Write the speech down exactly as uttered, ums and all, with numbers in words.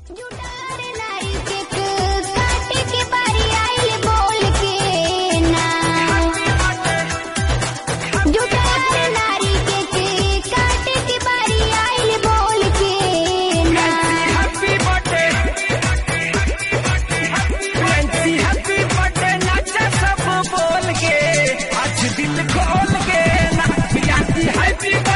जुटार लाई केक काटे के बारी आइल बोल के ना जुटार नारी केक काटे के बारी आइल बोल के ना हैप्पी बर्थडे फ्रेंड्सी हैप्पी बर्थडे नाचा सब बोल के आज दिल खोल के ना हैप्पी बर्थडे